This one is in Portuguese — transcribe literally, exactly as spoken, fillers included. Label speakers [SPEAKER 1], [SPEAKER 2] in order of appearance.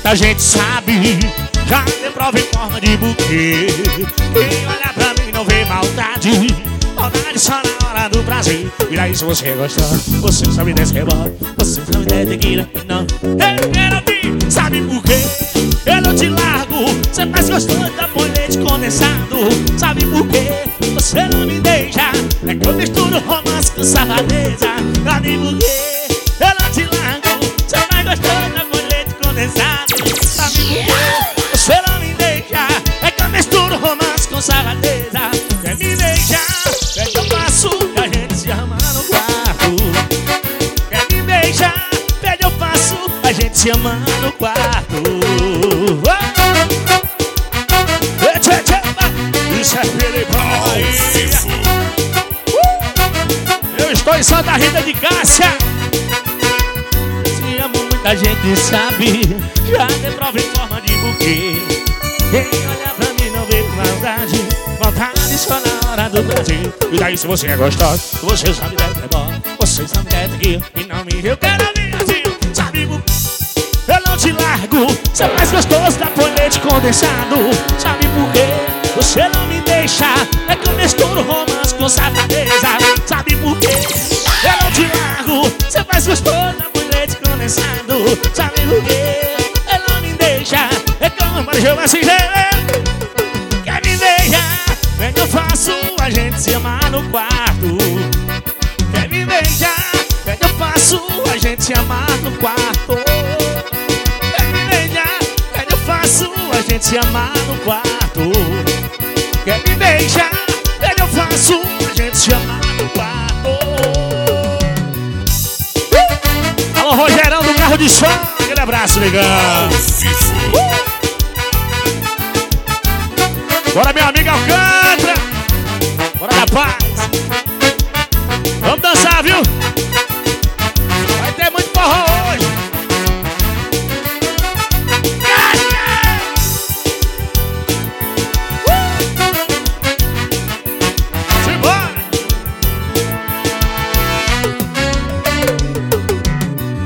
[SPEAKER 1] muita gente sabe, já tem prova em forma de buquê. Quem olha pra mim não vê maldade, maldade só na hora do prazer. E daí se você gostar, você sabe desse rebote, você sabe desse tequila. Não, eu quero ouvir, sabe por quê? Eu não te largo, você faz gostoso da põe leite condensado. Sabe por quê? Você não me deixa, é que eu misturo romance com safadeza. Sabe por quê? Eu não te largo, você faz gostoso da põe leite condensado. Sabe por quê? Você não me deixa, é que eu misturo romance com safadeza. Quer me beijar, é que eu faço, que a gente se ama no quarto. Quer me beijar, pede eu faço, a gente se ama no quarto. Isso é Filipão. Eu estou em Santa Rita de Cássia. Se amo muita gente sabe, já tem prova em forma de buquê. Quem olha pra mim não vê maldade, vontade só na hora do prazer. E daí se você é gostoso, você sabe deve ter dó, você sabe deve ter e não me eu quero ouvir assim. Sabe por quê? Eu não te largo, você faz gostoso da põe leite condensado. Sabe por quê? Você não me deixa, é que eu misturo romance com safadeza. Sabe por quê? Eu não te largo, você faz gostoso da põe leite condensado. Sabe por quê? Eu não me deixa, é que eu não manejo assim. Quer me beijar, é que eu faço a gente se amar no quarto. Quer me beijar, é que eu faço a gente se amar no quarto. Quer me beijar, é que eu faço a gente se amar no quarto. Quer me beijar, é que eu faço a gente se amar no quarto. Alô, Rogerão do carro de som, aquele abraço, legal. uh! Bora, meu amigo Alcântara. Bora, rapaz. Vamos dançar, viu?